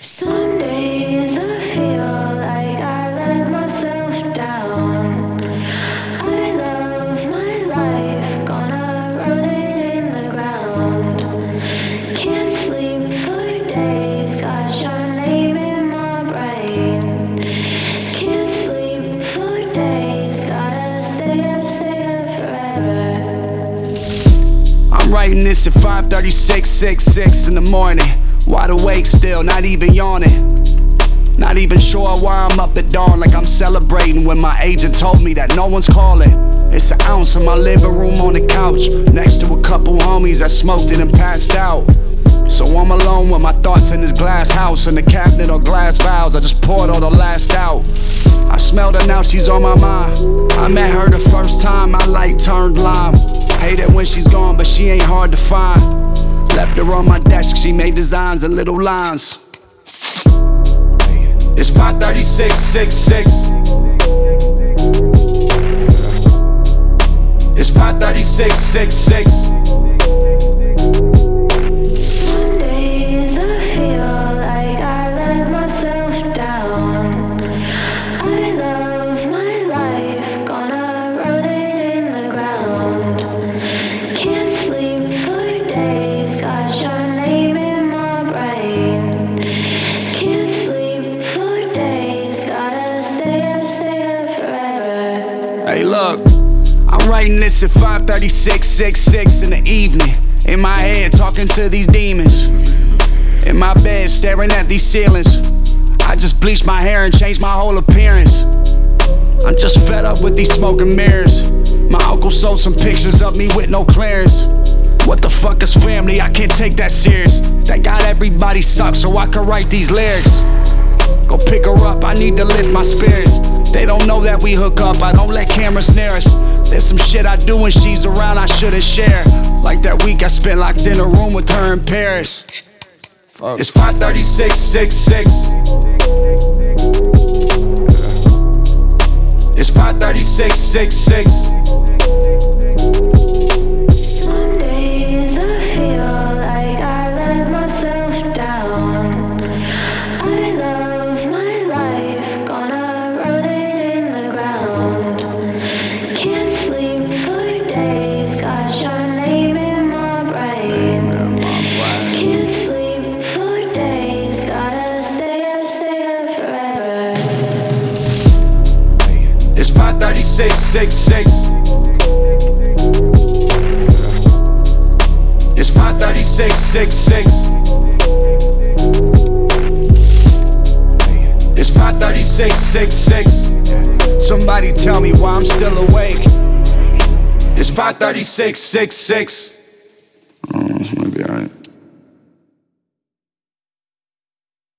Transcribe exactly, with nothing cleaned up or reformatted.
Some days I feel like I let myself down. I love my life, gonna rot it in the ground. Can't sleep for days, got your name in my brain. Can't sleep for days, gotta stay up, stay up forever. I'm writing this at five thirty-six, six, six in the morning. Wide awake still, not even yawning. Not even sure why I'm up at dawn, like I'm celebrating when my agent told me that no one's calling. It's an ounce in my living room on the couch, next to a couple homies that smoked it and passed out. So I'm alone with my thoughts in this glass house. In the cabinet or glass vials, I just poured all the last out. I smelled her, now she's on my mind. I met her the first time, my light turned lime. Hate it when she's gone, but she ain't hard to find. Left her on my desk, she made designs and little lines. It's five thirty-six, six, six. It's five thirty-six, six, six. Some days I feel like I let myself down. I love my life, gonna rot it in the ground. Can't sleep for days, got your name in my brain. Can't sleep for days, gotta stay up, stay up forever. Hey look, I'm writing this at five thirty-six, six, six in the evening. In my head, talking to these demons. In my bed, staring at these ceilings. I just bleached my hair and changed my whole appearance. I'm just fed up with these smoking mirrors. My uncle sold some pictures of me with no clearance. What the fuck is family? I can't take that serious. That got everybody sucked so I can write these lyrics. Go pick her up, I need to lift my spirits. They don't know that we hook up, I don't let cameras near us. There's some shit I do when she's around I shouldn't share. Like that week I spent locked in a room with her in Paris. Fuck. It's five thirty-six, six, six. It's five thirty-six, six, six. Some days I feel like I let myself down. I love my life, gonna rot it in the ground. Can't sleep for days, got your name in my brain. Can't sleep for days, gotta stay up, stay up forever. It's five thirty-six, six, six. It's five thirty-six, six, six. It's five thirty-six, six, six. Somebody tell me why I'm still awake. It's five thirty-six, six, six. Oh, this might be alright.